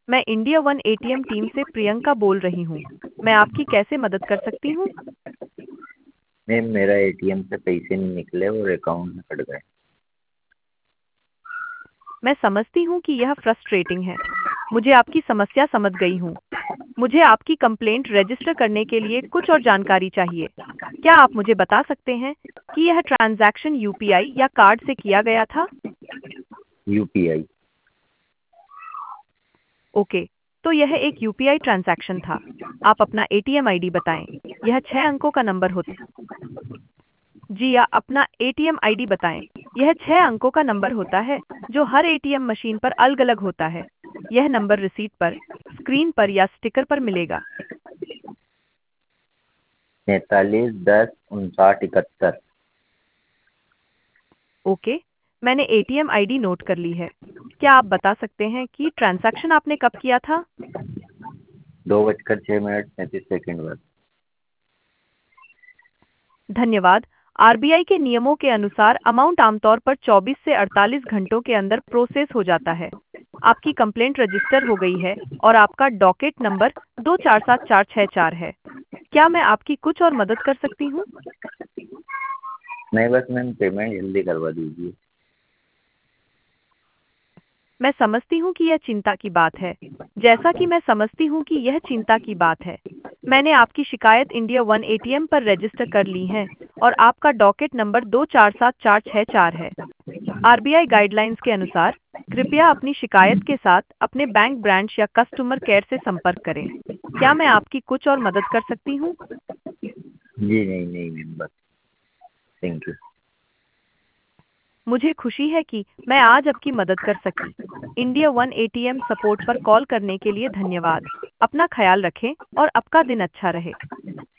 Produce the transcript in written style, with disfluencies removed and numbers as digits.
मैं India one ATM team से प्रियंका बोल रही हूँ। मैं आपकी कैसे मदद कर सकती हूँ? मैम मेरा एटीएम से पैसे नहीं निकले और अकाउंट में कट गए। मैं समझती हूँ कि यह फ्रस्ट्रेटिंग है। मुझे आपकी समस्या समझ गई हूँ। मुझे आपकी कंप्लेंट रजिस्टर करने के लिए कुछ और जानकारी चाहिए। क्या आप मुझे बता सकते हैं कि यह ट्रांजैक्शन यूपीआई या कार्ड से किया गया था? यूपीआई। ओके, तो यह एक यूपीआई ट्रांजैक्शन था। आप अपना एटीएम आईडी बताएं। यह 6 अंकों का नंबर होता। जी, या अपना एटीएम आईडी बताएं। यह 6 अंकों का नंबर होता है जो हर एटीएम मशीन पर अलग-अलग होता है। यह नंबर रिसीट पर, स्क्रीन पर या स्टिकर पर मिलेगा। 43 10 59 71। ओके, मैंने एटीएम आईडी नोट कर ली है। क्या आप बता सकते हैं कि ट्रांजैक्शन आपने कब किया था? 2:06 पर। धन्यवाद। आरबीआई के नियमों के अनुसार अमाउंट आमतौर पर 24 से 48 घंटों के अंदर प्रोसेस हो जाता है। आपकी कंप्लेंट रजिस्टर हो गई है और आपका डॉकेट नंबर 247464 है। क्या मैं आपकी कुछ और मदद कर सकती हूँ? नहीं, बस मैम पेमेंट जल्दी करवा दीजिए। मैं समझती हूँ कि यह चिंता की बात है। जैसा कि मैं समझती हूँ कि यह चिंता की बात है, मैंने आपकी शिकायत इंडिया वन एटीएम पर रजिस्टर कर ली है और आपका डॉकेट नंबर 247464 है। आरबीआई गाइडलाइंस के अनुसार कृपया अपनी शिकायत के साथ अपने बैंक ब्रांच या कस्टमर केयर से संपर्क करें। क्या मैं आपकी कुछ और मदद कर सकती हूँ? जी नहीं नहीं मैम, बस थैंक यू। मुझे खुशी है कि मैं आज आपकी मदद कर सकी। इंडिया वन एटीएम सपोर्ट पर कॉल करने के लिए धन्यवाद। अपना ख्याल रखें और आपका दिन अच्छा रहे।